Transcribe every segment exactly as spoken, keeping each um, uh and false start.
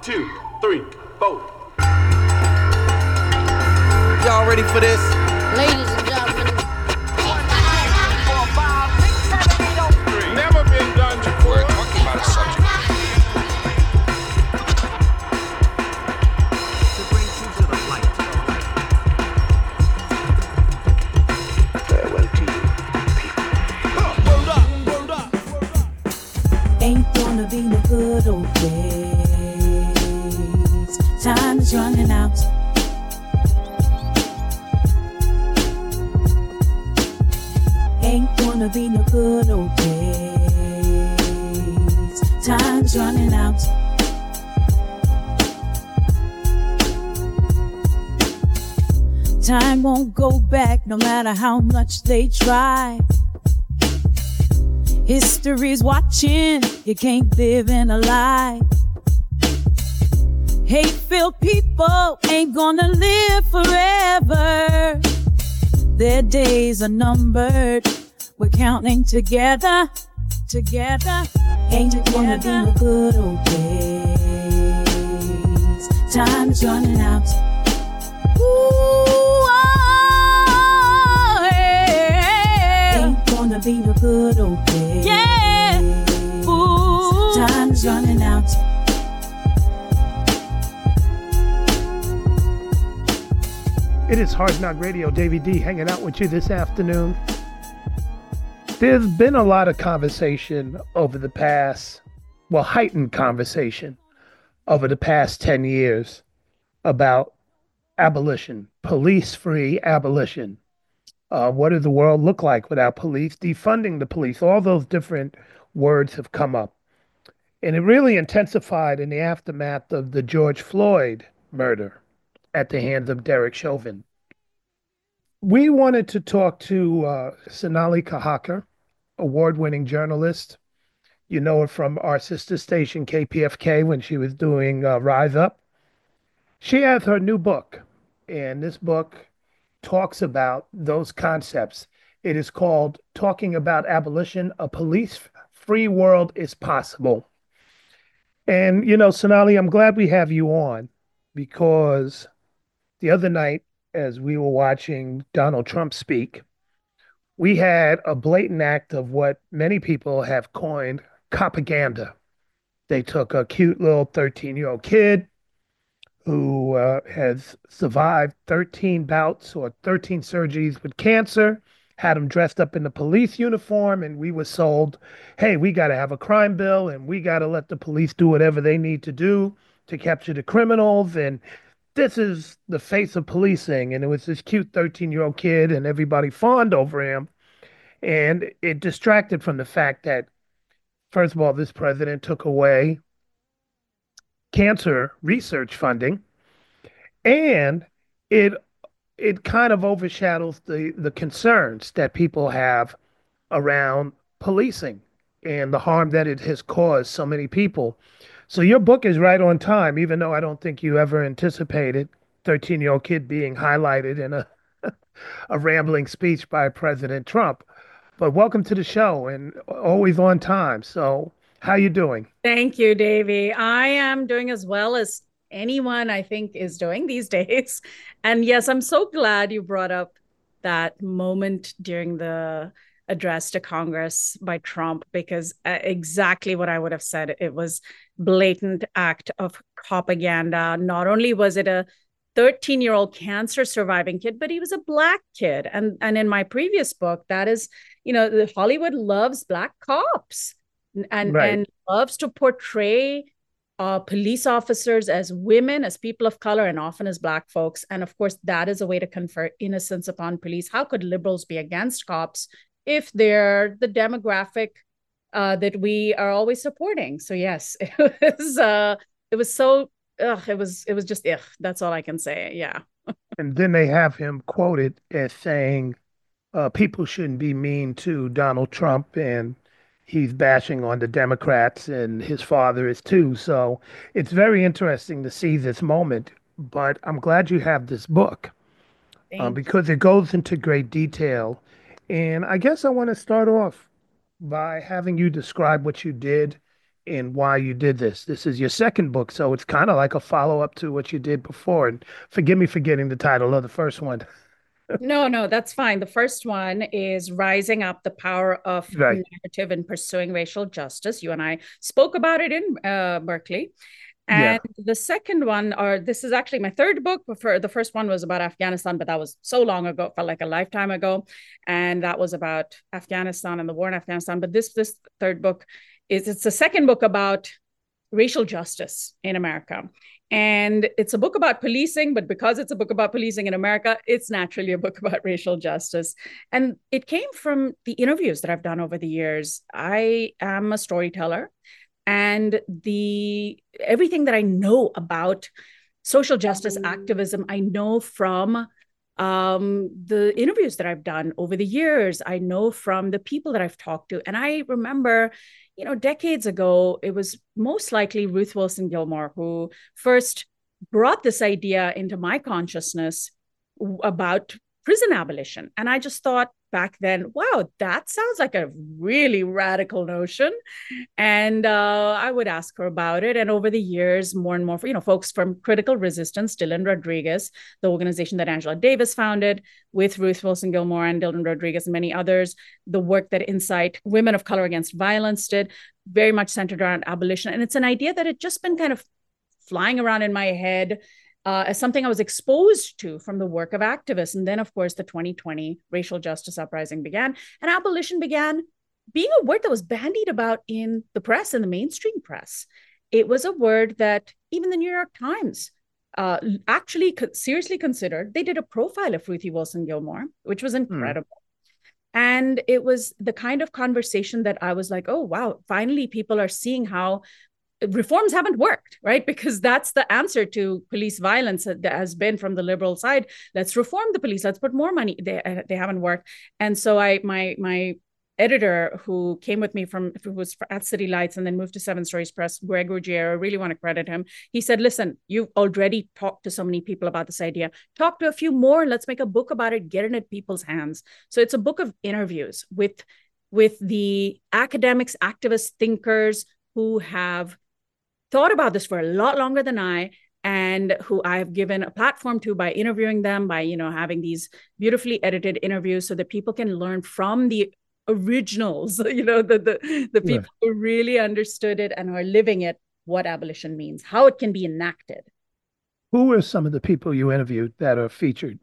two, three, four. Y'all ready for this? Ladies and gentlemen. Never been done before. We're talking about a subject. To bring you to the light. Farewell to you, people. Word up, word up, word up. Ain't gonna be no good old days. Time is running out. Ain't gonna be no good old days. Time's running out. Time won't go back no matter how much they try. History's watching, you can't live in a lie. Hate-filled people ain't gonna live forever. Their days are numbered. We're counting together, together. Ain't it gonna be no good old days. Time's running out. Ooh, oh, yeah. Ain't gonna be no good old days. Yeah. Ooh. Time's running out. It is Hard Knock Radio. Davey D hanging out with you this afternoon. There's been a lot of conversation over the past, well, heightened conversation over the past ten years about abolition, police-free abolition. Uh, what does the world look like without police? Defunding the police, all those different words have come up. And it really intensified in the aftermath of the George Floyd murder at the hands of Derek Chauvin. We wanted to talk to uh, Sonali Kahakar, award-winning journalist. You know her from our sister station, K P F K, when she was doing uh, Rise Up. She has her new book, and this book talks about those concepts. It is called Talking About Abolition, A Police-Free World is Possible. And, you know, Sonali, I'm glad we have you on because the other night, as we were watching Donald Trump speak, we had a blatant act of what many people have coined propaganda. They took a cute little thirteen-year-old kid who uh, has survived thirteen bouts or thirteen surgeries with cancer, had him dressed up in the police uniform, and we were sold, hey, we got to have a crime bill, and we got to let the police do whatever they need to do to capture the criminals, and this is the face of policing. And it was this cute thirteen-year-old kid, and everybody fawned over him. And it distracted from the fact that, first of all, this president took away cancer research funding, and it it kind of overshadows the, the concerns that people have around policing and the harm that it has caused so many people. So your book is right on time, even though I don't think you ever anticipated thirteen-year-old kid being highlighted in a a rambling speech by President Trump. But welcome to the show and always on time. So how you doing? Thank you, Davey. I am doing as well as anyone I think is doing these days. And yes, I'm so glad you brought up that moment during the address to Congress by Trump, because uh, exactly what I would have said. It was blatant act of propaganda. Not only was it a thirteen-year-old cancer surviving kid, but he was a Black kid. And, and in my previous book, that is, you know, the Hollywood loves Black cops and, Right. and loves to portray uh, police officers as women, as people of color, and often as Black folks. And of course, that is a way to confer innocence upon police. How could liberals be against cops if they're the demographic uh, that we are always supporting? So yes, it was uh, it was so ugh, it was it was just ugh, that's all I can say. Yeah. And then they have him quoted as saying, uh, people shouldn't be mean to Donald Trump, and he's bashing on the Democrats, and his father is too. So it's very interesting to see this moment. But I'm glad you have this book uh, because it goes into great detail. And I guess I want to start off by having you describe what you did in why you did this. This is your second book, so it's kind of like a follow-up to what you did before. And forgive me for getting the title of the first one. No, no, that's fine. The first one is Rising Up, the Power of Right. Narrative in Pursuing Racial Justice. You and I spoke about it in uh, Berkeley. Yeah. And the second one, or this is actually my third book. For the first one was about Afghanistan, but that was so long ago, it felt like a lifetime ago. And that was about Afghanistan and the war in Afghanistan. But this this third book is it's a second book about racial justice in America. And it's a book about policing, but because it's a book about policing in America, it's naturally a book about racial justice. And it came from the interviews that I've done over the years. I am a storyteller. And the everything that I know about social justice activism, I know from um, the interviews that I've done over the years. I know from the people that I've talked to. And I remember, you know, decades ago, it was most likely Ruth Wilson Gilmore who first brought this idea into my consciousness about prison abolition. And I just thought back then, wow, that sounds like a really radical notion. And uh, I would ask her about it. And over the years, more and more, you know, folks from Critical Resistance, Dylan Rodriguez, the organization that Angela Davis founded with Ruth Wilson Gilmore and Dylan Rodriguez and many others, the work that Insight Women of Color Against Violence did, very much centered around abolition. And it's an idea that had just been kind of flying around in my head Uh, as something I was exposed to from the work of activists. And then, of course, the twenty twenty racial justice uprising began, and abolition began being a word that was bandied about in the press, in the mainstream press. It was a word that even the New York Times uh, actually co- seriously considered. They did a profile of Ruthie Wilson Gilmore, which was incredible. Mm. And it was the kind of conversation that I was like, oh, wow, finally people are seeing how reforms haven't worked, right? Because that's the answer to police violence that has been from the liberal side. Let's reform the police. Let's put more money. They they haven't worked. And so I, my my editor who came with me from, who was at City Lights and then moved to Seven Stories Press, Greg Ruggiero, I really want to credit him. He said, listen, you've already talked to so many people about this idea. Talk to a few more. Let's make a book about it. Get it in people's hands. So it's a book of interviews with, with the academics, activists, thinkers who have thought about this for a lot longer than I, and who I've given a platform to by interviewing them, by, you know, having these beautifully edited interviews so that people can learn from the originals, you know, the the, the people yeah. who really understood it and are living it, what abolition means, how it can be enacted. Who are some of the people you interviewed that are featured?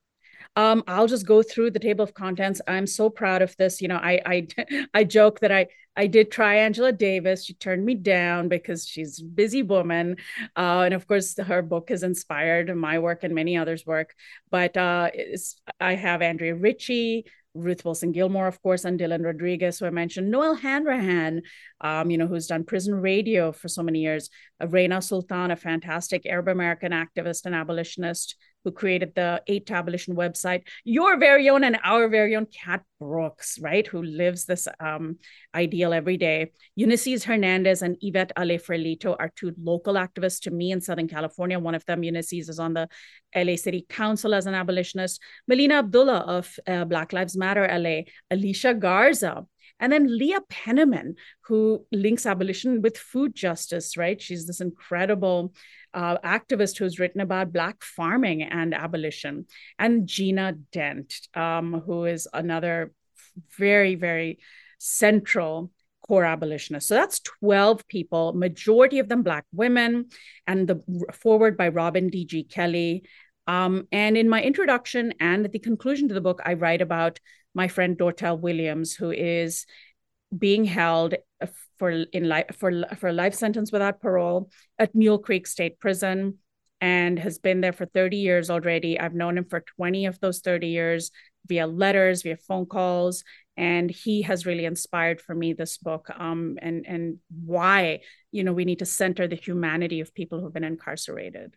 Um, I'll just go through the table of contents. I'm so proud of this. You know, I I I joke that I I did try Angela Davis. She turned me down because she's a busy woman. Uh, and of course, her book has inspired my work and many others' work. But uh, it's, I have Andrea Ritchie, Ruth Wilson Gilmore, of course, and Dylan Rodriguez, who I mentioned, Noel Hanrahan, um, you know, who's done prison radio for so many years, uh, Reina Sultan, a fantastic Arab American activist and abolitionist who created the Eight to Abolition website, your very own and our very own Kat Brooks, right, who lives this um, ideal every day. Ulysses Hernandez and Yvette Ale Ferlito are two local activists to me in Southern California. One of them, Ulysses, is on the L A City Council as an abolitionist. Melina Abdullah of uh, Black Lives Matter L A, Alicia Garza, and then Leah Penniman, who links abolition with food justice, right? She's this incredible uh, activist who's written about Black farming and abolition. And Gina Dent, um, who is another very, very central core abolitionist. So that's twelve people, majority of them Black women, and the foreword by Robin D G Kelly. Um, and in my introduction and at the conclusion to the book, I write about my friend Dortel Williams, who is being held for in life for for a life sentence without parole at Mule Creek State Prison, and has been there for thirty years already. I've known him for twenty of those thirty years via letters, via phone calls, and he has really inspired for me this book, um, and and why, you know, we need to center the humanity of people who've been incarcerated.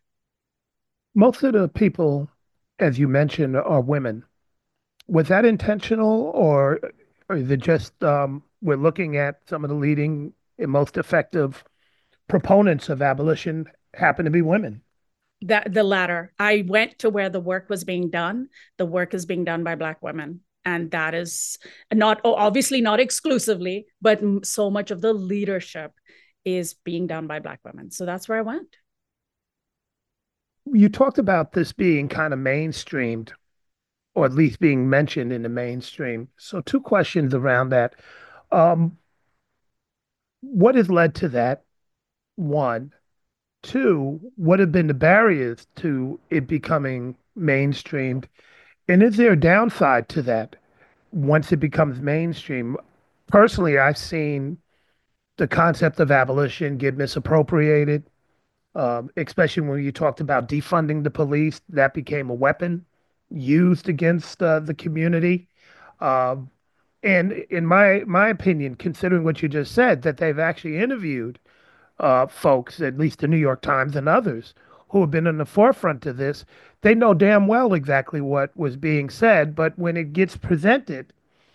Most of the people, as you mentioned, are women. Was that intentional, or, or is it just um, we're looking at some of the leading and most effective proponents of abolition happen to be women? That the latter. I went to where the work was being done. The work is being done by Black women. And that is not, obviously not exclusively, but so much of the leadership is being done by Black women. So that's where I went. You talked about this being kind of mainstreamed, or at least being mentioned in the mainstream. So two questions around that. Um, what has led to that? One. Two, what have been the barriers to it becoming mainstreamed? And is there a downside to that once it becomes mainstream? Personally, I've seen the concept of abolition get misappropriated, um, especially when you talked about defunding the police. That became a weapon used against uh, the community. Um, and in my my opinion, considering what you just said, that they've actually interviewed uh, folks, at least the New York Times and others, who have been in the forefront of this, they know damn well exactly what was being said. But when it gets presented,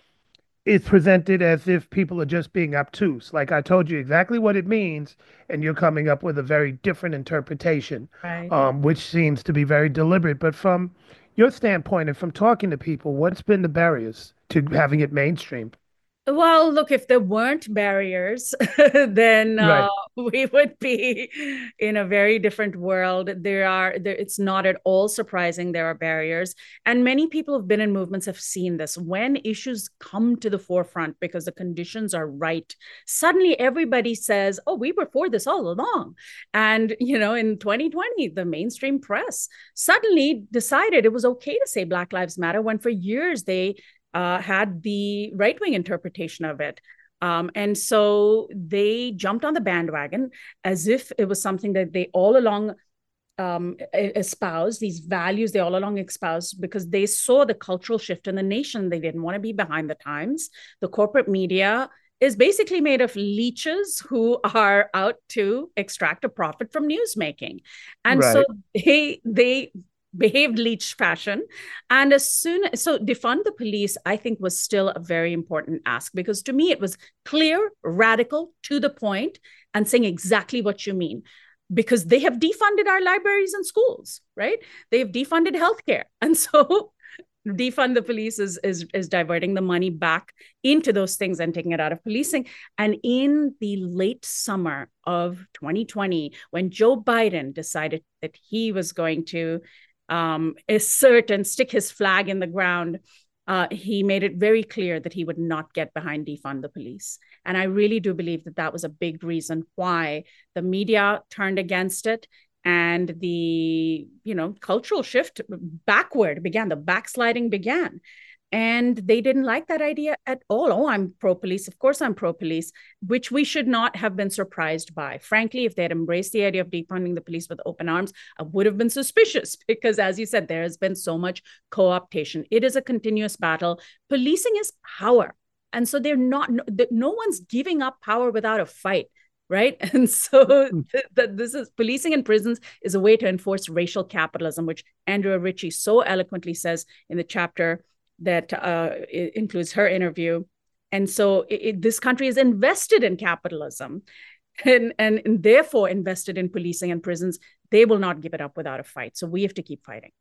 it's presented as if people are just being obtuse. Like I told you exactly what it means, and you're coming up with a very different interpretation, Right. um, which seems to be very deliberate. But from your standpoint and from talking to people, what's been the barriers to having it mainstream? Well, look, if there weren't barriers, then Right. uh, we would be in a very different world. There are, there, it's not at all surprising there are barriers. And many people who've been in movements have seen this. When issues come to the forefront because the conditions are right, suddenly everybody says, oh, we were for this all along. And, you know, in twenty twenty, the mainstream press suddenly decided it was okay to say Black Lives Matter when for years they Uh, had the right-wing interpretation of it. Um, and so they jumped on the bandwagon as if it was something that they all along um, espoused, these values they all along espoused, because they saw the cultural shift in the nation. They didn't want to be behind the times. The corporate media is basically made of leeches who are out to extract a profit from newsmaking. And Right. so they, they, behaved leech fashion. And as soon so defund the police, I think, was still a very important ask, because to me it was clear, radical, to the point, and saying exactly what you mean. Because they have defunded our libraries and schools, right? They've defunded healthcare. And so defund the police is, is, is diverting the money back into those things and taking it out of policing. And in the late summer of twenty twenty, when Joe Biden decided that he was going to Um, assert and stick his flag in the ground, uh, he made it very clear that he would not get behind defund the police. And I really do believe that that was a big reason why the media turned against it, and the, you know, cultural shift backward began, the backsliding began. And they didn't like that idea at all. Oh, I'm pro-police. Of course I'm pro-police, which we should not have been surprised by. Frankly, if they had embraced the idea of defunding the police with open arms, I would have been suspicious, because, as you said, there has been so much co-optation. It is a continuous battle. Policing is power. And so they're not, no, no one's giving up power without a fight. Right. And so th- th- this is policing in prisons is a way to enforce racial capitalism, which Andrea Ritchie so eloquently says in the chapter that uh, includes her interview. And so it, it, this country is invested in capitalism and, and, and therefore invested in policing and prisons. They will not give it up without a fight. So we have to keep fighting.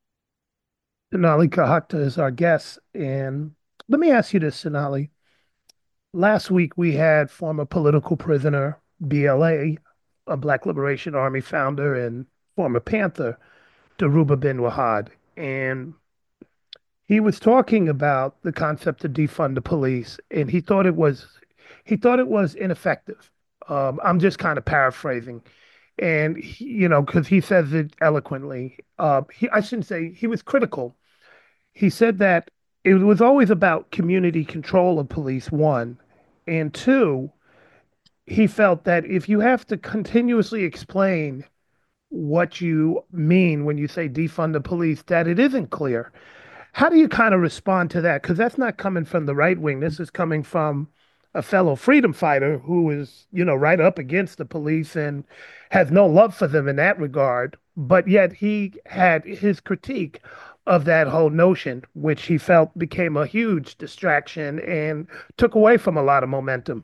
Sonali Kahakta is our guest. And let me ask you this, Sonali. Last week, we had former political prisoner, B L A, a Black Liberation Army founder and former Panther, Dhoruba bin Wahad. And he was talking about the concept of defund the police, and he thought it was he thought it was ineffective. Um, I'm just kind of paraphrasing, and he, you know, because he says it eloquently. Uh, he, I shouldn't say he was critical. He said that it was always about community control of police, one, and two, he felt that if you have to continuously explain what you mean when you say defund the police, that it isn't clear. How do you kind of respond to that? Because that's not coming from the right wing. This is coming from a fellow freedom fighter who is, you know, right up against the police and has no love for them in that regard. But yet he had his critique of that whole notion, which he felt became a huge distraction and took away from a lot of momentum.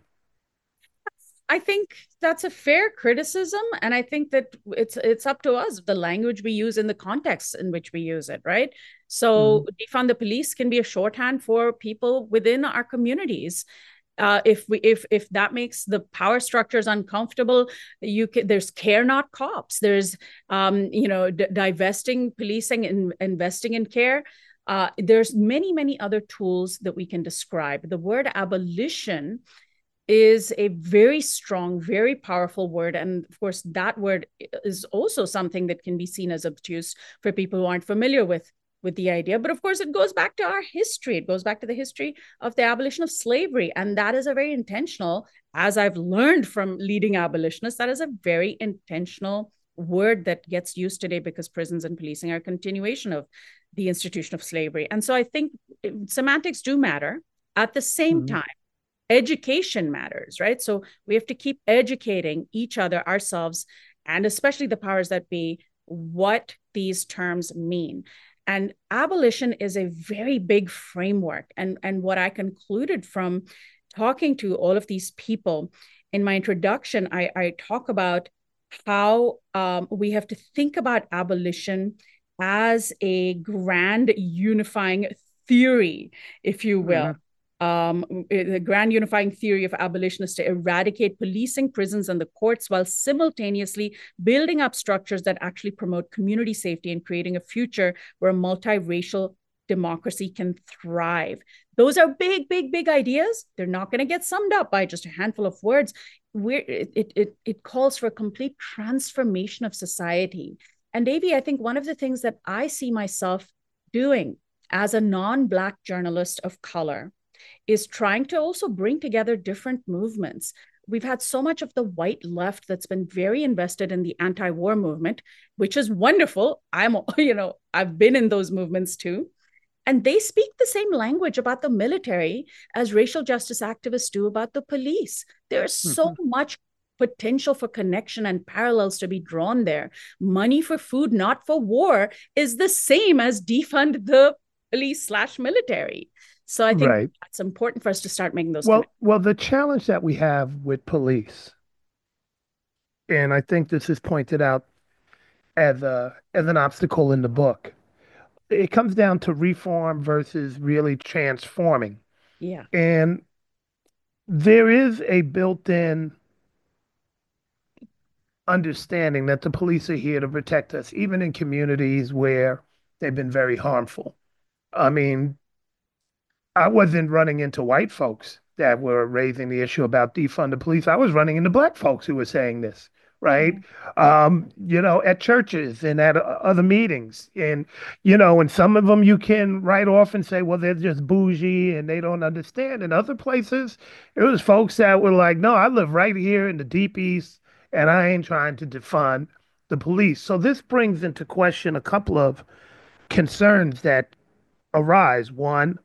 I think that's a fair criticism, and I think that it's it's up to us, the language we use in the context in which we use it, right? So mm-hmm. defund the police can be a shorthand for people within our communities. Uh, if we if if that makes the power structures uncomfortable, you can, there's care not cops. There's um, you know d- divesting policing and investing in care. Uh, there's many many other tools that we can describe. The word abolition is a very strong, very powerful word. And of course, that word is also something that can be seen as obtuse for people who aren't familiar with, with the idea. But of course, it goes back to our history. It goes back to the history of the abolition of slavery. And that is a very intentional, as I've learned from leading abolitionists, that is a very intentional word that gets used today because prisons and policing are a continuation of the institution of slavery. And so I think semantics do matter. At the same mm-hmm. time, education matters, right? So we have to keep educating each other, ourselves, and especially the powers that be, what these terms mean. And abolition is a very big framework. And, and what I concluded from talking to all of these people in my introduction, I, I talk about how um, we have to think about abolition as a grand unifying theory, if you will. Mm-hmm. Um, the grand unifying theory of abolitionists to eradicate policing, prisons, and the courts while simultaneously building up structures that actually promote community safety and creating a future where a multiracial democracy can thrive. Those are big, big, big ideas. They're not going to get summed up by just a handful of words. We're, it, it, it calls for a complete transformation of society. And Devi, I think one of the things that I see myself doing as a non-Black journalist of color is trying to also bring together different movements. We've had so much of the white left that's been very invested in the anti-war movement, which is wonderful. I'm, you know, I've been in those movements too. And they speak the same language about the military as racial justice activists do about the police. There's mm-hmm. so much potential for connection and parallels to be drawn there. Money for food, not for war, is the same as defund the police slash military. So I think right. it's important for us to start making those. Well, well, the challenge that we have with police, and I think this is pointed out as a as an obstacle in the book, it comes down to reform versus really transforming. Yeah, and there is a built-in understanding that the police are here to protect us, even in communities where they've been very harmful. I mean, I wasn't running into white folks that were raising the issue about defund the police. I was running into Black folks who were saying this, right? Mm-hmm. Um, you know, at churches and at uh, other meetings. And, you know, and some of them you can write off and say, well, they're just bougie and they don't understand. In other places, it was folks that were like, no, I live right here in the Deep East and I ain't trying to defund the police. So this brings into question a couple of concerns that arise. One,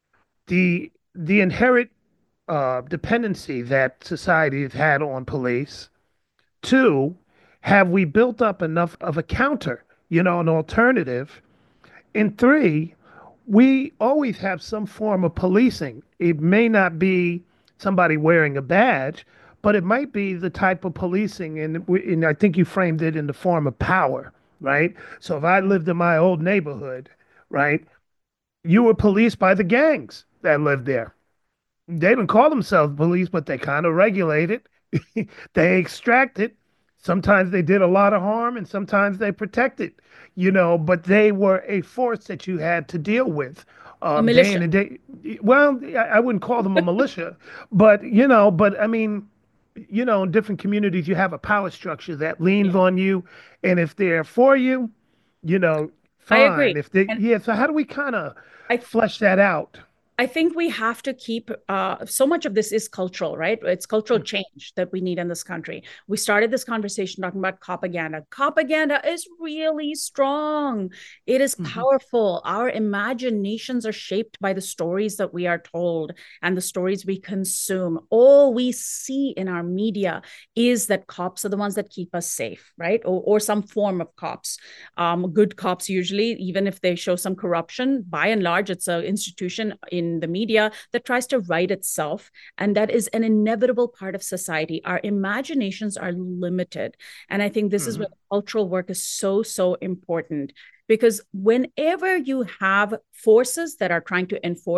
the the inherent uh, dependency that society has had on police. Two, have we built up enough of a counter, you know, an alternative? And three, we always have some form of policing. It may not be somebody wearing a badge, but it might be the type of policing, and, we, and I think you framed it in the form of power, right? So if I lived in my old neighborhood, right, you were policed by the gangs that lived there. They didn't call themselves police, but they kind of regulate it. They extract it. Sometimes they did a lot of harm and sometimes they protected, you know, but they were a force that you had to deal with. Um, a militia. Day in and day. Well, I, I wouldn't call them a militia, but, you know, but I mean, you know, in different communities, you have a power structure that leans yeah. on you. And if they're for you, you know, fine. I agree. If they, yeah. So how do we kind of flesh that out? I think we have to keep, uh, so much of this is cultural, right? It's cultural change that we need in this country. We started this conversation talking about propaganda. Propaganda is really strong. It is powerful. Mm-hmm. Our imaginations are shaped by the stories that we are told and the stories we consume. All we see in our media is that cops are the ones that keep us safe, right? Or, or some form of cops. Um, good cops usually, even if they show some corruption, by and large, it's an institution in the media that tries to right itself. And that is an inevitable part of society. Our imaginations are limited. And I think this mm-hmm. is where cultural work is so, so important. Because whenever you have forces that are trying to enforce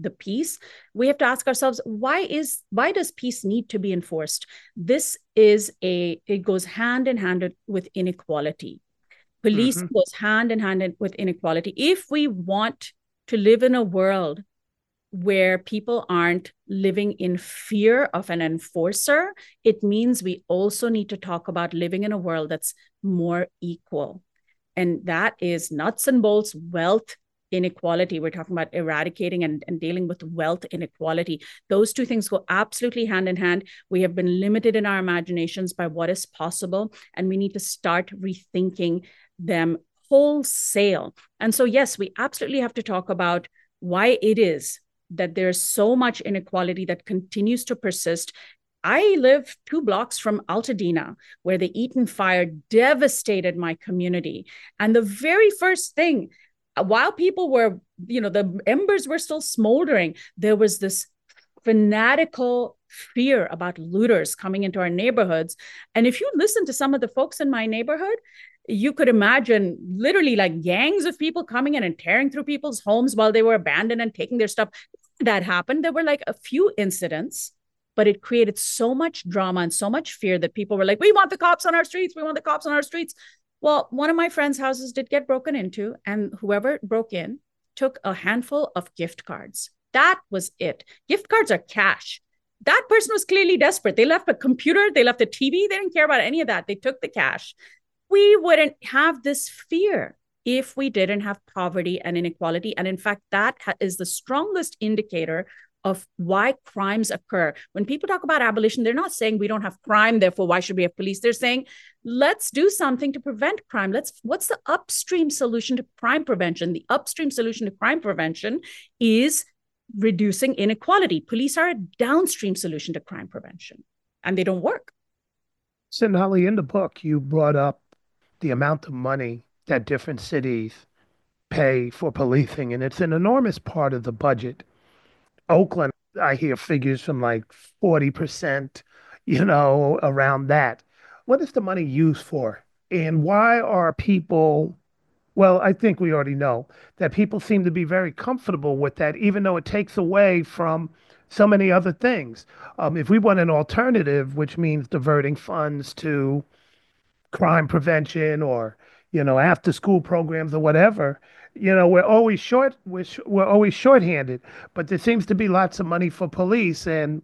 the peace, we have to ask ourselves, why is why does peace need to be enforced? This is a, it goes hand in hand with inequality. Police Mhm. goes hand in hand with inequality. If we want to live in a world where people aren't living in fear of an enforcer, it means we also need to talk about living in a world that's more equal. And that is nuts and bolts wealth inequality. We're talking about eradicating and, and dealing with wealth inequality. Those two things go absolutely hand in hand. We have been limited in our imaginations by what is possible, and we need to start rethinking them wholesale. And so, yes, we absolutely have to talk about why it is that there's so much inequality that continues to persist. I live two blocks from Altadena, where the Eaton fire devastated my community. And the very first thing, while people were, you know, the embers were still smoldering, there was this fanatical fear about looters coming into our neighborhoods. And if you listen to some of the folks in my neighborhood, you could imagine literally like gangs of people coming in and tearing through people's homes while they were abandoned and taking their stuff. That happened. There were like a few incidents, but it created so much drama and so much fear that people were like, we want the cops on our streets. We want the cops on our streets. Well, one of my friends' houses did get broken into, and whoever broke in took a handful of gift cards. That was it. Gift cards are cash. That person was clearly desperate. They left a computer, they left a T V. They didn't care about any of that. They took the cash. We wouldn't have this fear if we didn't have poverty and inequality. And in fact, that is the strongest indicator of why crimes occur. When people talk about abolition, they're not saying we don't have crime, therefore why should we have police? They're saying, let's do something to prevent crime. Let's, what's the upstream solution to crime prevention? The upstream solution to crime prevention is reducing inequality. Police are a downstream solution to crime prevention, and they don't work. Sonali, in the book, you brought up the amount of money that different cities pay for policing, and it's an enormous part of the budget. Oakland, I hear figures from like forty percent, you know, around that. What is the money used for? And why are people, well, I think we already know that people seem to be very comfortable with that, even though it takes away from so many other things. Um, if we want an alternative, which means diverting funds to crime prevention or, you know, after school programs or whatever, you know, we're always short, we're, sh- we're always shorthanded, but there seems to be lots of money for police and,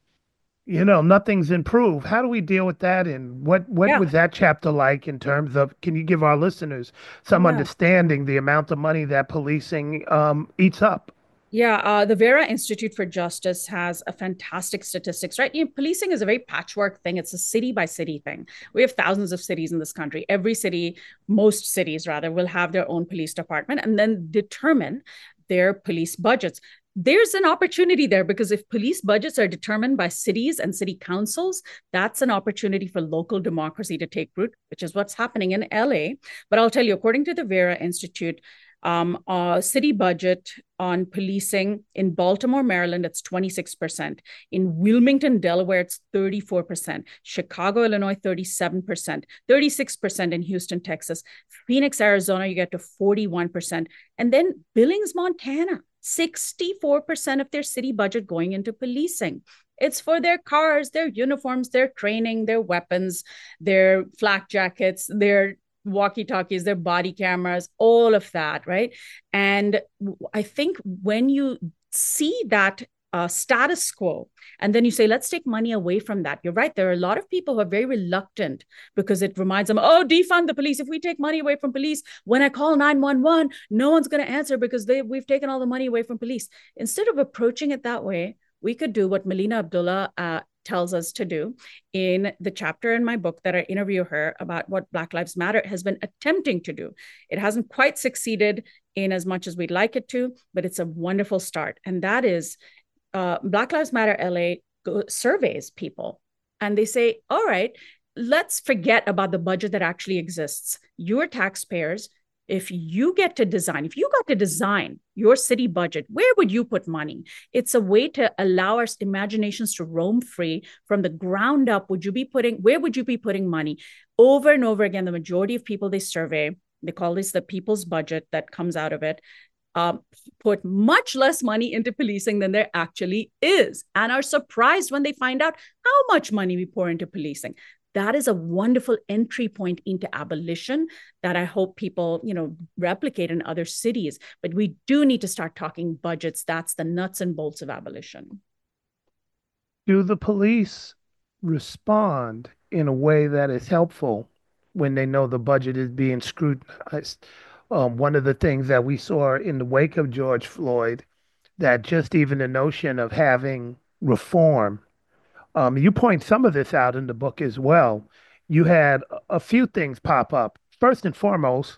you know, nothing's improved. How do we deal with that? And what, what Yeah. was that chapter like in terms of, can you give our listeners some Yeah. understanding the amount of money that policing um, eats up? Yeah, uh, the Vera Institute for Justice has a fantastic statistics, right? You know, policing is a very patchwork thing. It's a city by city thing. We have thousands of cities in this country. Every city, most cities rather, will have their own police department and then determine their police budgets. There's an opportunity there because if police budgets are determined by cities and city councils, that's an opportunity for local democracy to take root, which is what's happening in L A. But I'll tell you, according to the Vera Institute, Um, uh, city budget on policing in Baltimore, Maryland, it's twenty-six percent. In Wilmington, Delaware, it's thirty-four percent. Chicago, Illinois, thirty-seven percent. thirty-six percent in Houston, Texas. Phoenix, Arizona, you get to forty-one percent. And then Billings, Montana, sixty-four percent of their city budget going into policing. It's for their cars, their uniforms, their training, their weapons, their flak jackets, their walkie-talkies, their body cameras, all of that, right? And I think when you see that uh, status quo, and then you say, let's take money away from that, you're right. There are a lot of people who are very reluctant because it reminds them, oh, defund the police. If we take money away from police, when I call nine one one, no one's going to answer because they we've taken all the money away from police. Instead of approaching it that way, we could do what Melina Abdullah uh, tells us to do in the chapter in my book that I interview her about what Black Lives Matter has been attempting to do. It hasn't quite succeeded in as much as we'd like it to, but it's a wonderful start. And that is uh, Black Lives Matter L A go- surveys people and they say, all right, let's forget about the budget that actually exists. You're taxpayers. If you get to design, if you got to design your city budget, where would you put money? It's a way to allow our imaginations to roam free from the ground up. Would you be putting, where would you be putting money? Over and over again, the majority of people they survey, they call this the people's budget that comes out of it. um, put much less money into policing than there actually is, and are surprised when they find out how much money we pour into policing. That is a wonderful entry point into abolition that I hope people, you know, replicate in other cities. But we do need to start talking budgets. That's the nuts and bolts of abolition. Do the police respond in a way that is helpful when they know the budget is being scrutinized? Um, one of the things that we saw in the wake of George Floyd, that just even the notion of having reform, um, you point some of this out in the book as well. You had a a few things pop up. First and foremost,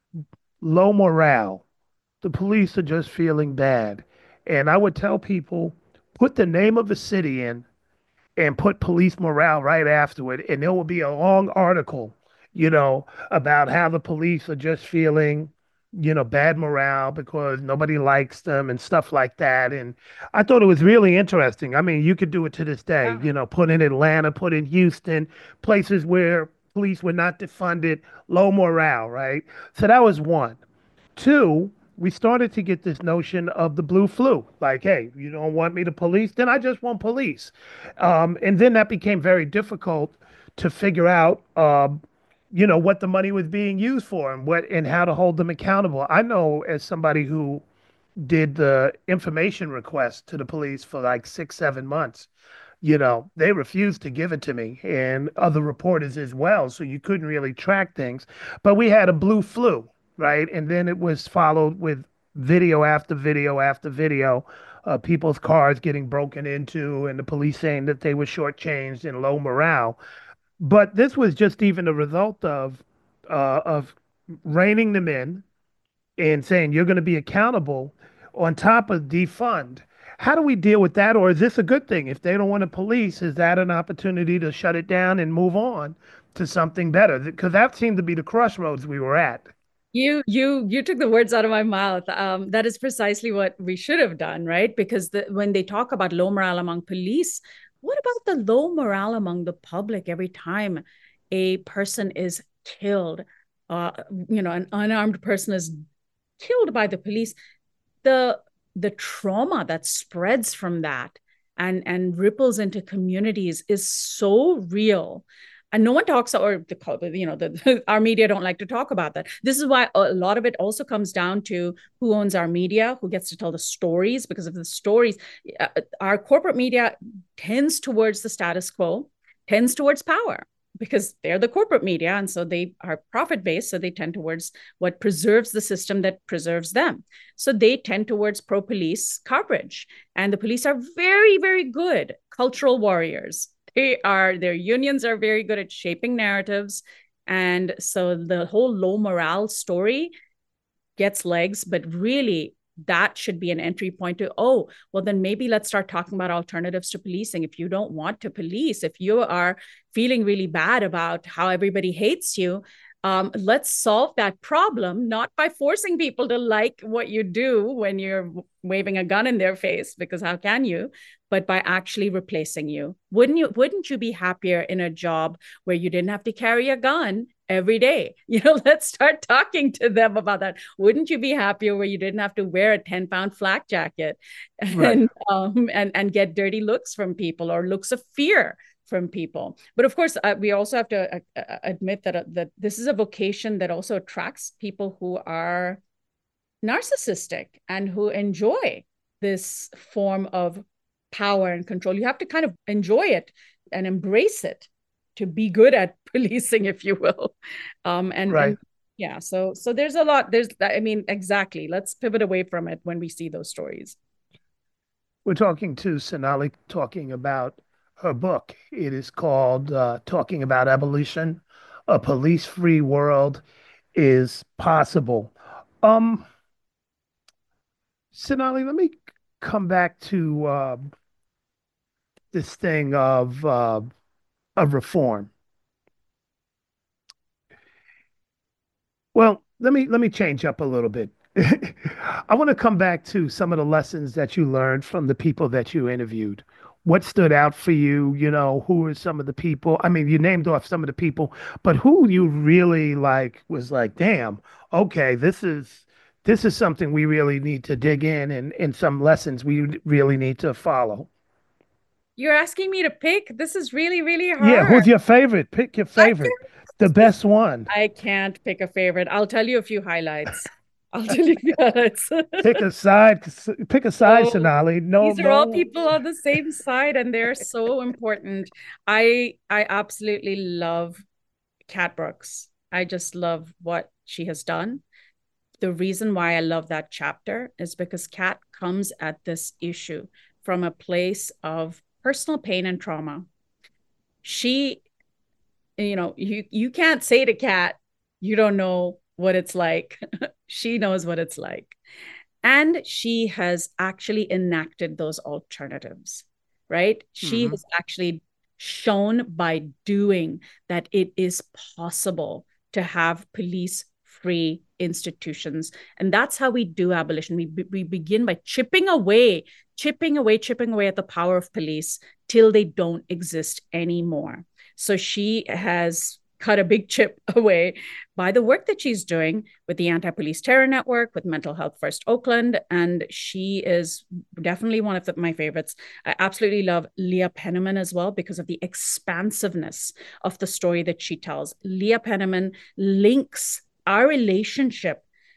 low morale. The police are just feeling bad. And I would tell people, put the name of a city in and put police morale right after it, and there will be a long article, you know, about how the police are just feeling, you know, bad morale because nobody likes them and stuff like that. And I thought it was really interesting. I mean, you could do it to this day, you know, put in Atlanta, put in Houston, places where police were not defunded, low morale, right? So that was one. Two, we started to get this notion of the blue flu. Like, hey, you don't want me to police? Then I just want police. Um, and then that became very difficult to figure out, um, you know, what the money was being used for and what and how to hold them accountable. I know as somebody who did the information request to the police for like six, seven months, you know, they refused to give it to me and other reporters as well. So you couldn't really track things. But we had a blue flu, right? And then it was followed with video after video after video, uh, people's cars getting broken into and the police saying that they were shortchanged and low morale. But this was just even a result of uh, of reining them in and saying you're going to be accountable on top of defund. How do we deal with that? Or is this a good thing? If they don't want to police, is that an opportunity to shut it down and move on to something better? Because that seemed to be the crossroads we were at. You you you took the words out of my mouth. Um, that is precisely what we should have done, right? Because the, when they talk about low morale among police, what about the low morale among the public every time a person is killed? Uh, you know, an unarmed person is killed by the police. The the trauma that spreads from that and and ripples into communities is so real. And no one talks, or the, you know, the, our media don't like to talk about that. This is why a lot of it also comes down to who owns our media, who gets to tell the stories. Because of the stories, uh, our corporate media tends towards the status quo, tends towards power, because they're the corporate media, and so they are profit based. So they tend towards what preserves the system that preserves them. So they tend towards pro police coverage, and the police are very, very good cultural warriors. They are, their unions are very good at shaping narratives. And so the whole low morale story gets legs, but really that should be an entry point to, oh, well, then maybe let's start talking about alternatives to policing. If you don't want to police, if you are feeling really bad about how everybody hates you, um, let's solve that problem, not by forcing people to like what you do when you're waving a gun in their face, because how can you? But by actually replacing you. Wouldn't you, wouldn't you be happier in a job where you didn't have to carry a gun every day? You know, let's start talking to them about that. Wouldn't you be happier where you didn't have to wear a ten pound flak jacket and, Right. um, and, and get dirty looks from people or looks of fear from people? But of course, uh, we also have to uh, uh, admit that, uh, that this is a vocation that also attracts people who are narcissistic and who enjoy this form of power and control. You have to kind of enjoy it and embrace it to be good at policing, if you will. Um, and, Right. and yeah, so so there's a lot. There's, I mean, exactly. Let's pivot away from it when we see those stories. We're talking to Sonali, talking about her book. It is called uh, Talking About Abolition, A Police-Free World is Possible. Um, Sonali, let me come back to uh, this thing of uh, of reform. Well, let me let me change up a little bit. I want to come back to some of the lessons that you learned from the people that you interviewed. What stood out for you? You know, who were some of the people? I mean, you named off some of the people, but who you really like was like, damn, okay, this is this is something we really need to dig in, and, and some lessons we really need to follow. You're asking me to pick? This is really, really Yeah, hard. who's your favorite? Pick your I favorite, the best one. I can't pick a favorite. I'll tell you a few highlights. I'll tell you a few highlights. Pick a side. Pick a side, Oh, Sonali. No, these are all no. people on the same side, and they're so important. I I absolutely love Cat Brooks. I just love what she has done. The reason why I love that chapter is because Cat comes at this issue from a place of personal pain and trauma. She, you know, you you can't say to Cat, you don't know what it's like. She knows what it's like. And she has actually enacted those alternatives, right? She Mhm. has actually shown by doing that it is possible to have police free institutions. And that's how we do abolition. We, we begin by chipping away, chipping away, chipping away at the power of police till they don't exist anymore. So she has cut a big chip away by the work that she's doing with the Anti-Police Terror Network, with Mental Health First Oakland. And she is definitely one of the, my favorites. I absolutely love Leah Penniman as well because of the expansiveness of the story that she tells. Leah Penniman links our relationship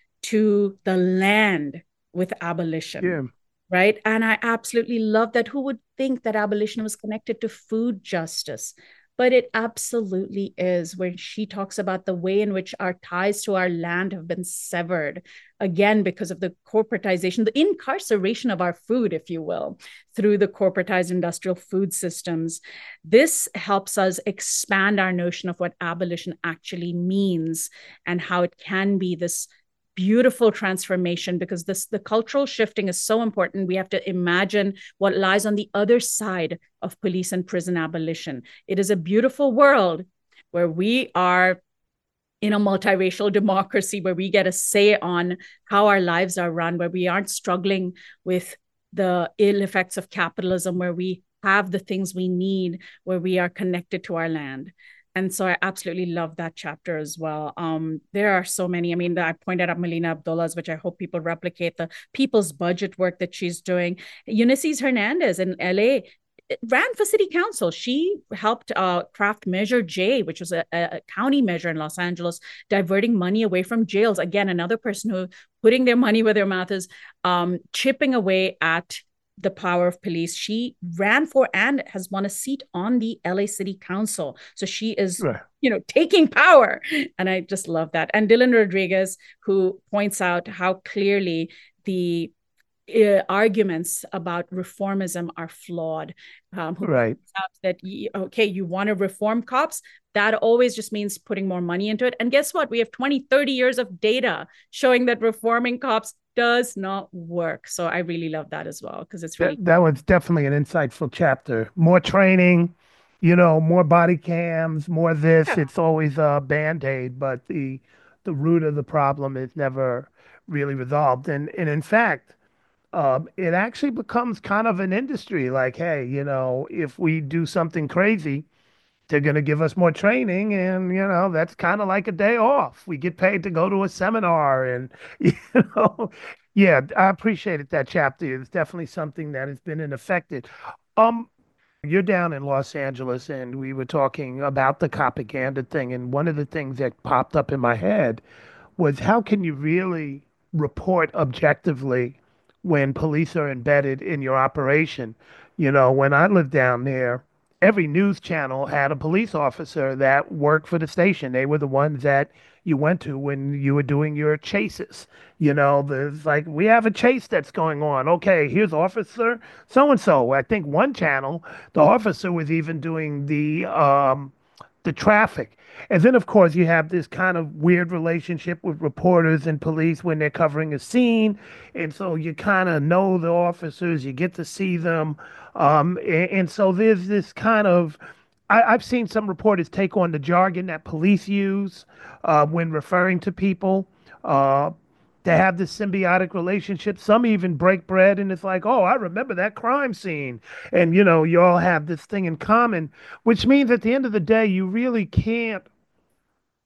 to the land with abolition. Yeah. Right. And I absolutely love that. Who would think that abolition was connected to food justice? But it absolutely is, when she talks about the way in which our ties to our land have been severed, again, because of the corporatization, the incarceration of our food, if you will, through the corporatized industrial food systems. This helps us expand our notion of what abolition actually means and how it can be this beautiful transformation, because this the cultural shifting is so important. We have to imagine what lies on the other side of police and prison abolition. It is a beautiful world where we are in a multiracial democracy, where we get a say on how our lives are run, where we aren't struggling with the ill effects of capitalism, where we have the things we need, where we are connected to our land. And so I absolutely love that chapter as well. Um, there are so many. I mean, I pointed out Melina Abdullah's, which I hope people replicate, the people's budget work that she's doing. Ulysses Hernandez in L A ran for city council. She helped uh, craft Measure J, which was a, a county measure in Los Angeles, diverting money away from jails. Again, another person who putting their money where their mouth is, um, chipping away at the power of police. She ran for and has won a seat on the L A City Council. So she is, right, you know, taking power. And I just love that. And Dylan Rodriguez, who points out how clearly the uh, arguments about reformism are flawed. Um, who right. points out that, okay, you want to reform cops? That always just means putting more money into it. And guess what? We have twenty, thirty years of data showing that reforming cops does not work. So I really love that as well, because it's really that, that was definitely an insightful chapter. More training, you know, more body cams, more this. Yeah. It's always a band-aid, but the the root of the problem is never really resolved. And and in fact, um, it actually becomes kind of an industry. Like, hey, you know, if we do something crazy, they're going to give us more training, and you know that's kind of like a day off. We get paid to go to a seminar, and you know, yeah, I appreciated that chapter. It's definitely something that has been affected. Um, you're down in Los Angeles, and we were talking about the propaganda thing, and one of the things that popped up in my head was, how can you really report objectively when police are embedded in your operation? You know, when I lived down there, every news channel had a police officer that worked for the station. They were the ones that you went to when you were doing your chases. You know, there's like, we have a chase that's going on. Okay, here's officer so-and-so. I think one channel, the officer was even doing the um, the traffic. And then, of course, you have this kind of weird relationship with reporters and police when they're covering a scene. And so you kind of know the officers, you get to see them. Um, and, and so there's this kind of, I, I've seen some reporters take on the jargon that police use uh, when referring to people. Uh, to have this symbiotic relationship. Some even break bread, and it's like, oh, I remember that crime scene. And, you know, you all have this thing in common, which means at the end of the day, you really can't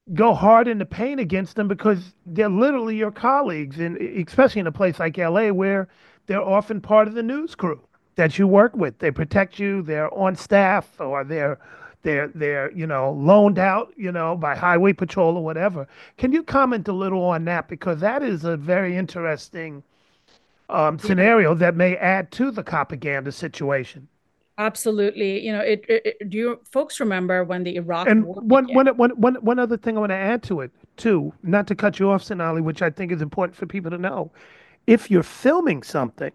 go hard in the paint against them because they're literally your colleagues, and especially in a place like L A where they're often part of the news crew that you work with. They protect you. They're on staff or they're they're they're you know loaned out you know by highway patrol or whatever. Can you comment a little on that because that is a very interesting um, Yeah, scenario that may add to the propaganda situation. absolutely. You know, it, it, it- do you folks remember when the Iraq And War one, began? one, one, one, one other thing I want to add to it, too, not to cut you off, Sonali, which I think is important for people to know. If you're filming something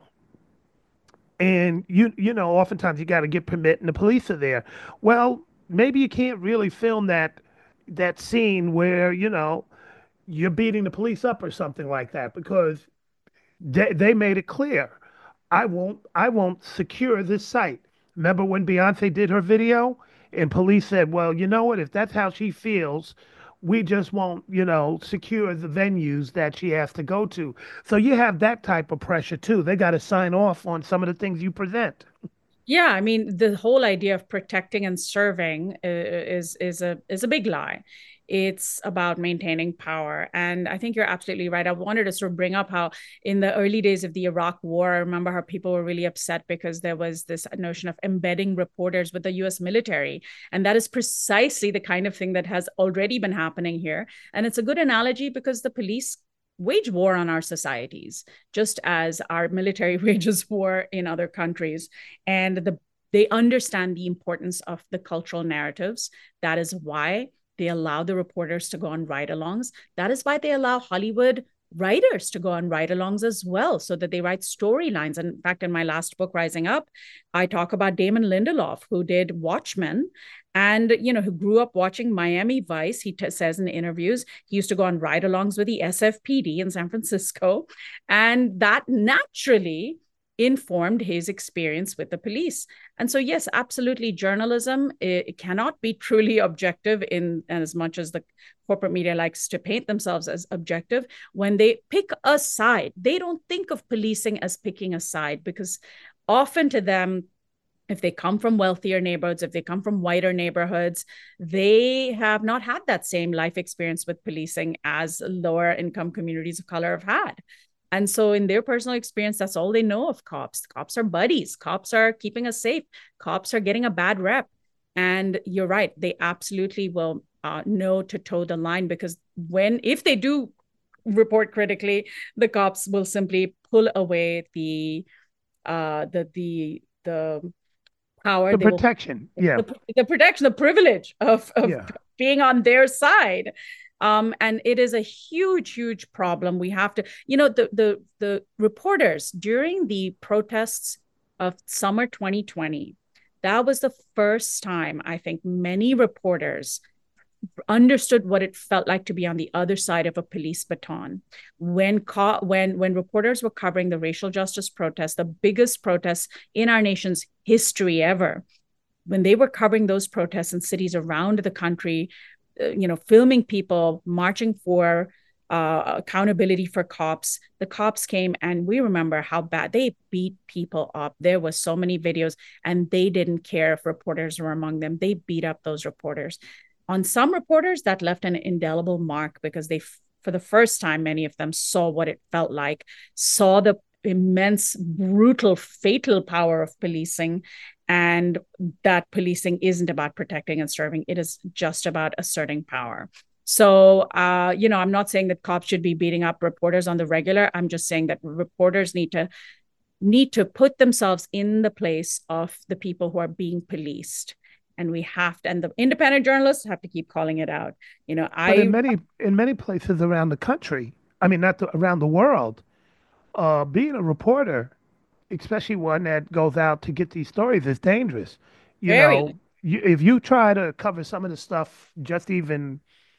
and you, you know, oftentimes you got to get permit and the police are there. Well, maybe you can't really film that that scene where, you know, you're beating the police up or something like that because they, they made it clear. I won't I won't secure this site. Remember when Beyonce did her video and police said, "Well, you know what? If that's how she feels, we just won't, you know, secure the venues that she has to go to." So you have that type of pressure too. They got to sign off on some of the things you present. Yeah, I mean, the whole idea of protecting and serving i- is is a is a big lie. It's about maintaining power. And I think you're absolutely right. I wanted to sort of bring up how in the early days of the Iraq War, I remember how people were really upset because there was this notion of embedding reporters with the U S military. And that is precisely the kind of thing that has already been happening here. And it's a good analogy because the police wage war on our societies, just as our military wages war in other countries. And the they understand the importance of the cultural narratives. That is why they allow the reporters to go on ride-alongs. That is why they allow Hollywood writers to go on ride-alongs as well, so that they write storylines. And in fact, in my last book, Rising Up, I talk about Damon Lindelof, who did Watchmen, and you know, who grew up watching Miami Vice. He t- says in interviews he used to go on ride-alongs with the S F P D in San Francisco, and that naturally informed his experience with the police. And so, yes, absolutely, journalism it, it cannot be truly objective in as much as the corporate media likes to paint themselves as objective. When they pick a side, they don't think of policing as picking a side because often to them, if they come from wealthier neighborhoods, if they come from whiter neighborhoods, they have not had that same life experience with policing as lower income communities of color have had. And so, in their personal experience, that's all they know of cops. Cops are buddies. Cops are keeping us safe. Cops are getting a bad rep. And you're right, they absolutely will uh, know to toe the line because when, if they do report critically, the cops will simply pull away the, uh, the, the, the power. The They will protection, yeah, the, the protection, the privilege of, of yeah. being on their side. Um, and it is a huge, huge problem. We have to, you know, the the the reporters during the protests of summer twenty twenty, that was the first time I think many reporters understood what it felt like to be on the other side of a police baton. When co- when when reporters were covering the racial justice protests, the biggest protests in our nation's history ever, when they were covering those protests in cities around the country, uh, you know, filming people marching for uh, accountability for cops, the cops came and we remember how bad they beat people up. There was so many videos and they didn't care if reporters were among them. They beat up those reporters. On some reporters, that left an indelible mark because they, for the first time, many of them saw what it felt like, saw the immense, brutal, fatal power of policing, and that policing isn't about protecting and serving. It is just about asserting power. So, uh, you know, I'm not saying that cops should be beating up reporters on the regular. I'm just saying that reporters need to need to put themselves in the place of the people who are being policed. And we have to, and the independent journalists have to keep calling it out. You know, But in I, many in many places around the country, I mean, not the, around the world, uh, being a reporter, especially one that goes out to get these stories, is dangerous. You know, very, you, if you try to cover some of the stuff, just even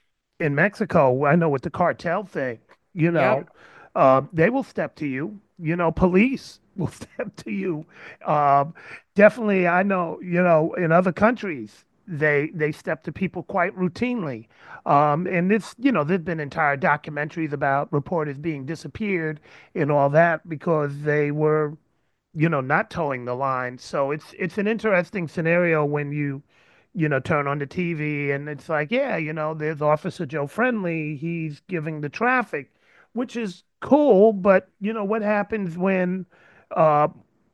in Mexico, I know with the cartel thing, you yeah, know, uh, they will step to you. You know, police will step to you. Um, Definitely, I know. You know, in other countries, they they step to people quite routinely. Um, and it's you know, there've been entire documentaries about reporters being disappeared and all that because they were you know not towing the line. So it's it's an interesting scenario when you you know, turn on the T V and it's like, yeah, you know, there's Officer Joe Friendly. He's giving the traffic, which is cool. But, you know, what happens when, uh,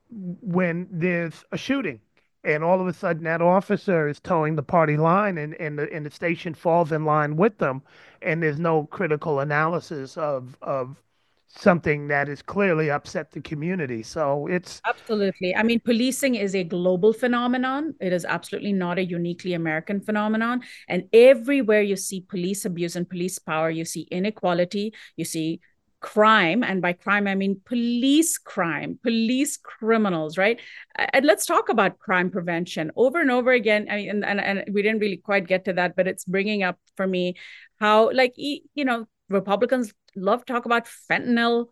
when there's a shooting and all of a sudden that officer is towing the party line and, and the, and the station falls in line with them and there's no critical analysis of, of something that has clearly upset the community. So it's, Absolutely. I mean, policing is a global phenomenon. It is absolutely not a uniquely American phenomenon. And everywhere you see police abuse and police power, you see inequality, you see crime. And by crime, I mean police crime, police criminals, right? And let's talk about crime prevention over and over again. I mean, and, and, and we didn't really quite get to that, but it's bringing up for me how, like, you know, Republicans love to talk about fentanyl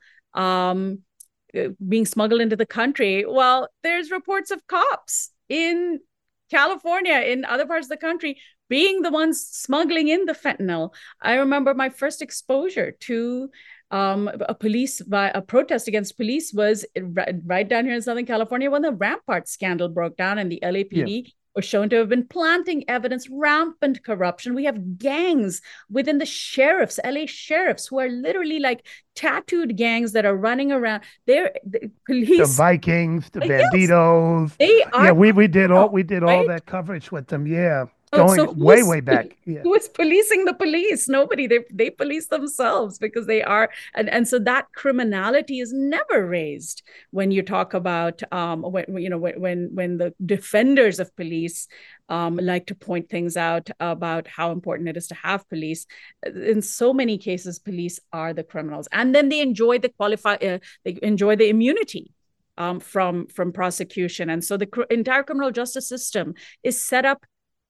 um, being smuggled into the country. Well, there's reports of cops in California, in other parts of the country, being the ones smuggling in the fentanyl. I remember my first exposure to um, a police, a protest against police was right down here in Southern California when the Rampart scandal broke down and the L A P D yeah. were shown to have been planting evidence, rampant corruption. We have gangs within the sheriffs, L A sheriffs, who are literally like tattooed gangs that are running around. They're the police, the Vikings, the Banditos. Yes, they are. Yeah, we we did all we did right? all that coverage with them. Yeah. Oh, Going so way, way back. Yeah. Who is policing the police? Nobody. They they police themselves because they are, and, and so that criminality is never raised when you talk about, um, when you know when when when the defenders of police um, like to point things out about how important it is to have police. In so many cases, police are the criminals, and then they enjoy the qualify. Uh, they enjoy the immunity. Um, from from prosecution, and so the cr- entire criminal justice system is set up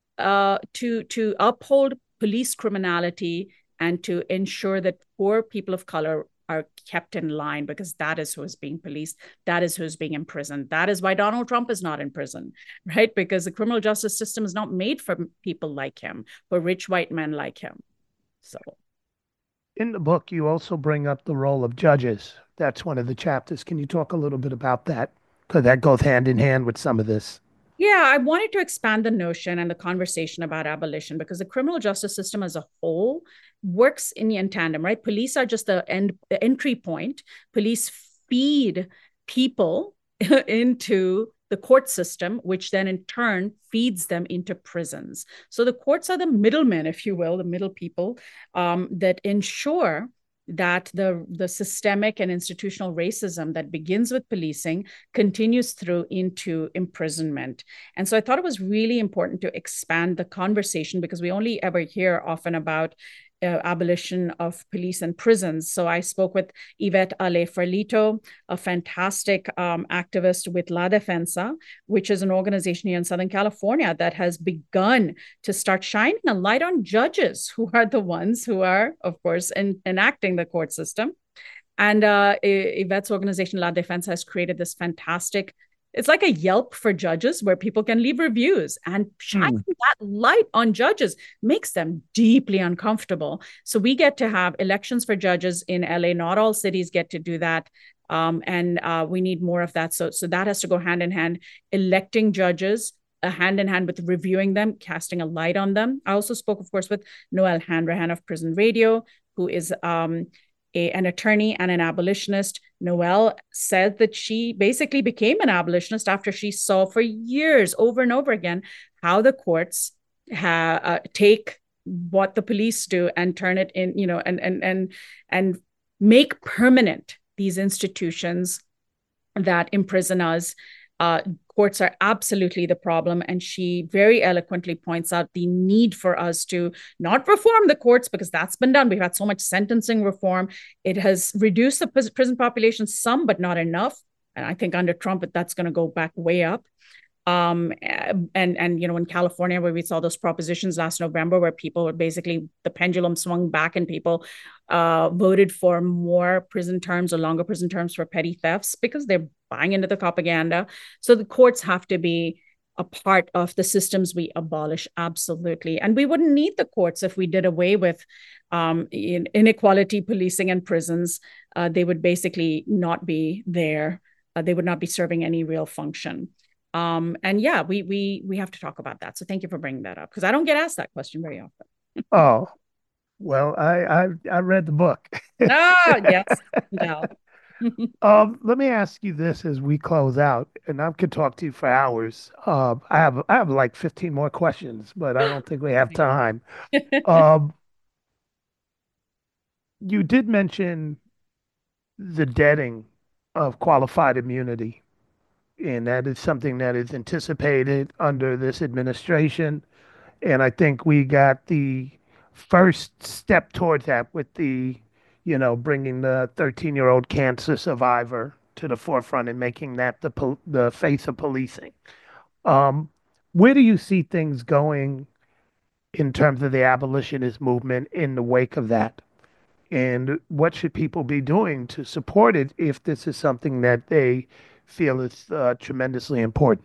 Uh, to to uphold police criminality and to ensure that poor people of color are kept in line, because that is who is being policed. That is who is being imprisoned. That is why Donald Trump is not in prison, right? Because the criminal justice system is not made for people like him, for rich white men like him. So, in the book, you also bring up the role of judges. That's one of the chapters. Can you talk a little bit about that? Because that goes hand in hand with some of this. Yeah, I wanted to expand the notion and the conversation about abolition, because the criminal justice system as a whole works in, in tandem, right? Police are just the end, the entry point. Police feed people into the court system, which then in turn feeds them into prisons. So the courts are the middlemen, if you will, the middle people um, that ensure that the, the systemic and institutional racism that begins with policing continues through into imprisonment. And so I thought it was really important to expand the conversation, because we only ever hear often about uh, abolition of police and prisons. So I spoke with Yvette Ale Ferlito, a fantastic um, activist with La Defensa, which is an organization here in Southern California that has begun to start shining a light on judges, who are the ones who are, of course, in, enacting the court system. And uh, Yvette's organization, La Defensa, has created this fantastic, it's like a Yelp for judges where people can leave reviews, and shining mm. that light on judges makes them deeply uncomfortable. So we get to have elections for judges in L A. Not all cities get to do that. Um, and uh, we need more of that. So, so that has to go hand in hand, electing judges, uh, hand in hand with reviewing them, casting a light on them. I also spoke, of course, with Noelle Hanrahan of Prison Radio, who is um, a, an attorney and an abolitionist. Noelle said that she basically became an abolitionist after she saw for years, over and over again, how the courts ha- uh, take what the police do and turn it in, you know, and and and and make permanent these institutions that imprison us. Uh, courts are absolutely the problem. And she very eloquently points out the need for us to not reform the courts, because that's been done. We've had so much sentencing reform. It has reduced the prison population some, but not enough. And I think under Trump, that's going to go back way up. Um, and, and, you know, in California, where we saw those propositions last November, where people were basically, the pendulum swung back and people uh, voted for more prison terms or longer prison terms for petty thefts, because they're buying into the propaganda. So the courts have to be a part of the systems we abolish. Absolutely. And we wouldn't need the courts if we did away with um, inequality policing and prisons. Uh, they would basically not be there. Uh, they would not be serving any real function. Um, and yeah, we we we have to talk about that. So thank you for bringing that up because I don't get asked that question very often. Oh, well, I I, I read the book. Oh, yes. No. Um, let me ask you this as we close out, and I could talk to you for hours. Um, I have I have like fifteen more questions, but I don't think we have time. Um, you did mention the deading of qualified immunity, and that is something that is anticipated under this administration. And I think we got the first step towards that with the, you know, bringing the thirteen-year-old cancer survivor to the forefront and making that the pol- the face of policing. Um, where do you see things going in terms of the abolitionist movement in the wake of that? And what should people be doing to support it if this is something that they feel is uh, tremendously important?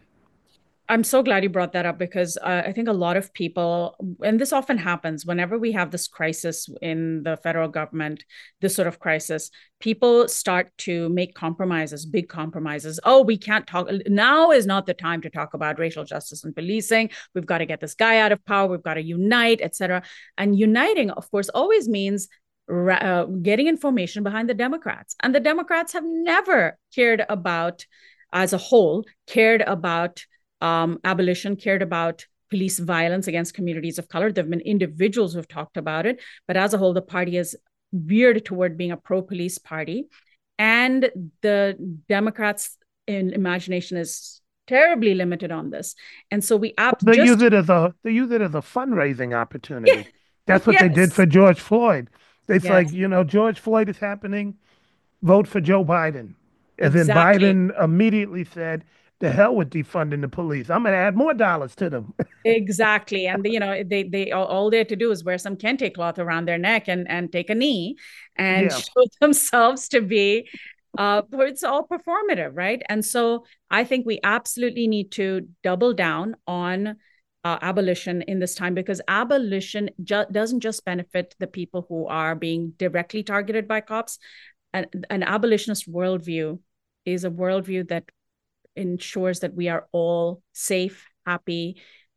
I'm so glad you brought that up because uh, I think a lot of people, and this often happens whenever we have this crisis in the federal government, this sort of crisis, people start to make compromises, big compromises. Oh, we can't talk. Now is not the time to talk about racial justice and policing. We've got to get this guy out of power. We've got to unite, et cetera. And uniting, of course, always means uh, getting information behind the Democrats. And the Democrats have never cared about, as a whole, cared about Um, abolition, cared about police violence against communities of color. There have been individuals who have talked about it, but as a whole, the party is veered toward being a pro-police party. And the Democrats' in imagination is terribly limited on this. And so we ab- They just use it as a they use it as a fundraising opportunity. That's what they did yes, for George Floyd. It's like, yes, you know, George Floyd is happening, vote for Joe Biden. And then exactly. Biden immediately said, the hell with defunding the police. I'm going to add more dollars to them. Exactly. And you know, they they all, all they had to do is wear some kente cloth around their neck and and take a knee and Yeah, show themselves to be uh it's all performative, right? And so I think we absolutely need to double down on uh, abolition in this time because abolition ju- doesn't just benefit the people who are being directly targeted by cops. An, an abolitionist worldview is a worldview that ensures that we are all safe, happy,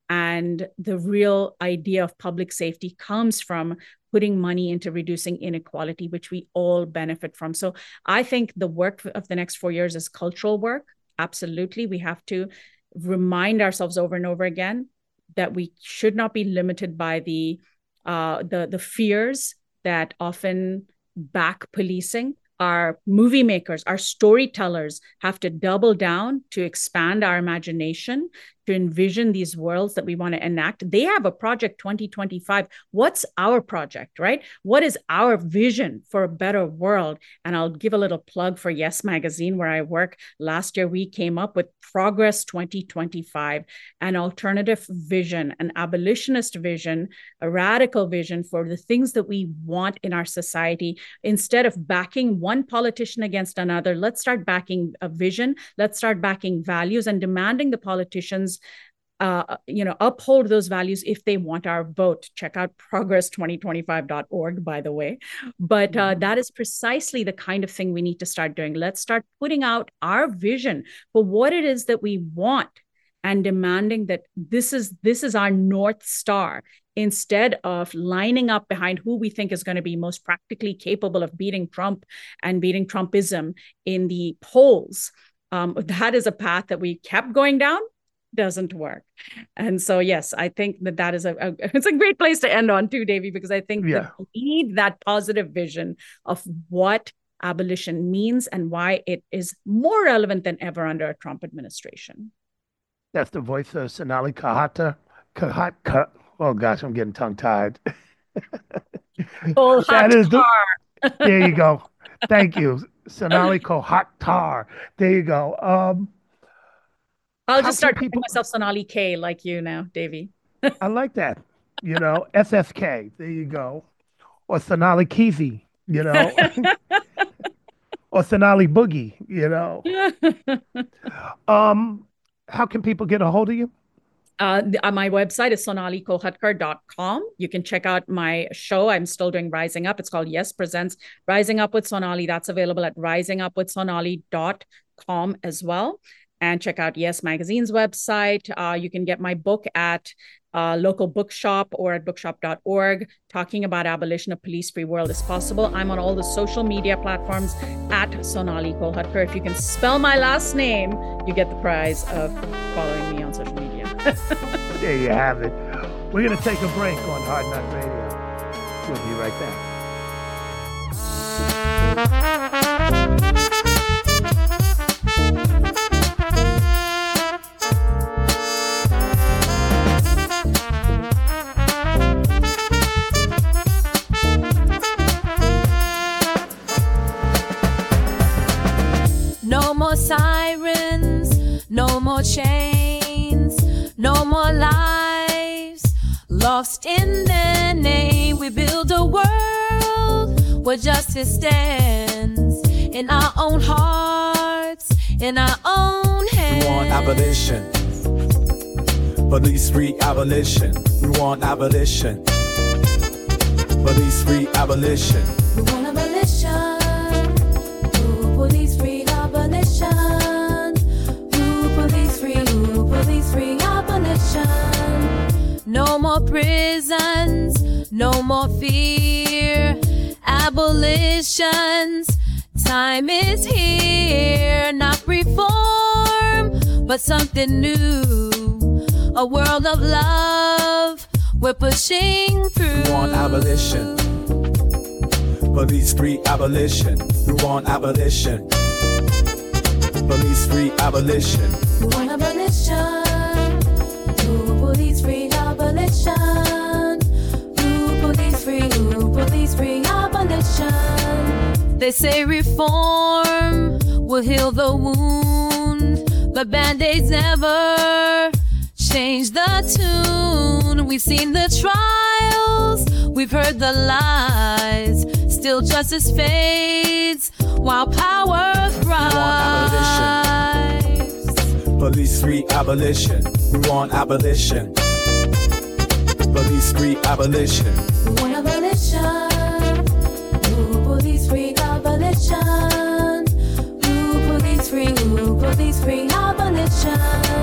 and the real idea of public safety comes from putting money into reducing inequality, which we all benefit from. So I think the work of the next four years is cultural work. Absolutely. We have to remind ourselves over and over again that we should not be limited by the uh, the, the fears that often back policing. Our movie makers, our storytellers have to double down to expand our imagination, to envision these worlds that we want to enact. They have a project twenty twenty-five. What's our project, right? What is our vision for a better world? And I'll give a little plug for Yes Magazine, where I work. Last year, we came up with Progress twenty twenty-five, an alternative vision, an abolitionist vision, a radical vision for the things that we want in our society. Instead of backing one politician against another, let's start backing a vision. Let's start backing values and demanding the politicians uh, you know, uphold those values if they want our vote. Check out progress twenty twenty-five dot org, by the way. But uh, Mhm. that is precisely the kind of thing we need to start doing. Let's start putting out our vision for what it is that we want and demanding that this is this is our North Star instead of lining up behind who we think is going to be most practically capable of beating Trump and beating Trumpism in the polls. Um, that is a path that we kept going down. Doesn't work. And so, yes, I think that that is a, a it's a great place to end on too, Davey, because I think Yeah, that we need that positive vision of what abolition means and why it is more relevant than ever under a Trump administration. that's the voice of Sonali Kahata. Kahat, Ka, oh gosh, I'm getting tongue tied. Full That hot is the, car. there you go. Thank you. Sonali Kohatar. There you go. Um, I'll how just can start calling people, myself Sonali K like you now, Davey. I like that, you know, S S K. There you go. Or Sonali Kizi, you know, or Sonali Boogie, you know. Um, how can people get a hold of you? Uh, the, uh, my website is sonali kolhatkar dot com. You can check out my show. I'm still doing Rising Up. It's called Yes Presents Rising Up with Sonali. That's available at rising up with sonali dot com as well. and check out Yes Magazine's website. Uh, you can get my book at uh, local bookshop or at bookshop dot org. Talking about abolition of police-free world is possible. I'm on all the social media platforms at Sonali Kolhatkar. If you can spell my last name, you get the prize of following me on social media. There you have it. We're going to take a break on Hard Knock Radio. We'll be right back. No more sirens, no more chains, no more lives lost in their name. We build a world where justice stands in our own hearts, in our own hands. We want abolition, police-free abolition. We want abolition, police-free abolition. We want abolition, ooh, police-free abolition, ooh, police-free, ooh, police-free abolition. No more prisons, no more fear, abolitions. Time is here, not reform, but something new. A world of love, we're pushing through. We want abolition, police-free abolition. We want abolition, police-free abolition. We want abolition, ooh, police-free abolition, ooh, police-free, ooh, police-free abolition. They say reform will heal the wound, but Band-Aids never change the tune. We've seen the trials, we've heard the lies. Still justice fades while power thrives. Police-free abolition. We want abolition, police-free abolition. We want abolition, ooh, police-free abolition, ooh, police-free, ooh, police-free abolition.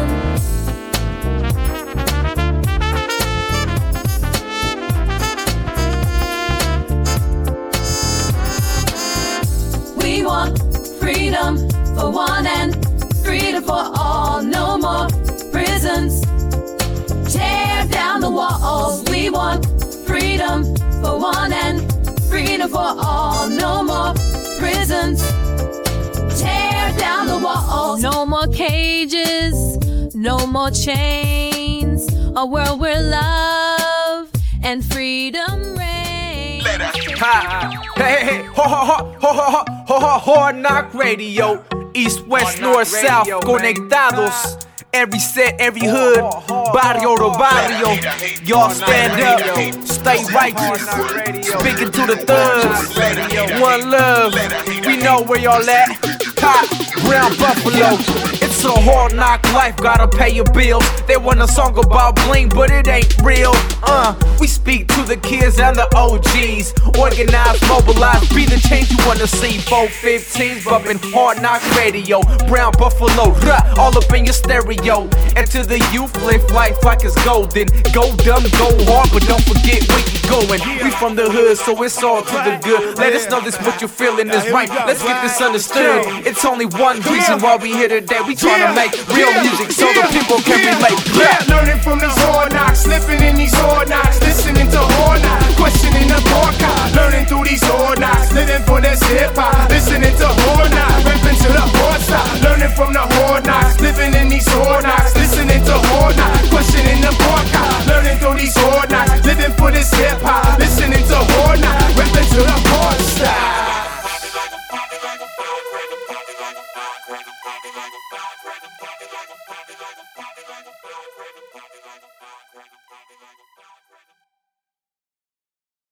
We want freedom for one and freedom for all. No more prisons. Tear down the walls. We want freedom for one and freedom for all. No more prisons. Tear down the walls. No more cages. No more chains. A world where love and freedom reign. Ha! Hey, hey, hey, ho, ho, ho, ho, ho, ho, ho, ho, Hard Knock Radio. East, west, north, south, conectados. Every set, every hood, barrio to barrio. Y'all stand up, stay righteous. Speaking to the thugs, one love. We know where y'all at. Ha! Brown Buffalo. It's a hard knock life, gotta pay your bills. They want a song about bling, but it ain't real. Uh, we speak to the kids and the O Gs. Organize, mobilize, be the change you wanna see. four fifteens bumping Hard Knock Radio. Brown Buffalo, rah, all up in your stereo. And to the youth, live life like it's golden. Go dumb, go hard, but don't forget where you going. We from the hood, so it's all to the good. Let us know this what you're feeling is right. Let's get this understood. It's only one reason why we here today. We tryna make real music so the people can relate. Yeah, learning from these hard knocks, slipping in these hard knocks, listening to hard knocks, questioning the forecast. Learning through these hard knocks, living for this hip hop, listening to hard knocks, ripping to the hard side. Learning from the hard knocks, living in these hard knocks, listening to hard knocks, questioning the forecast. Learning through these hard knocks, living for this hip hop, listening to hard knocks, ripping to the hard side.